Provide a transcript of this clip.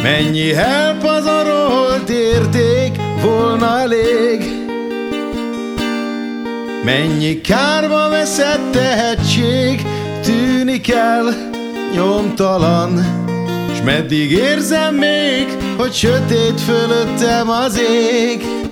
Mennyi elpazarolt érték volna elég, mennyi kárba veszett tehetség tűnik el nyomtalan, s meddig érzem még, hogy sötét fölöttem az ég.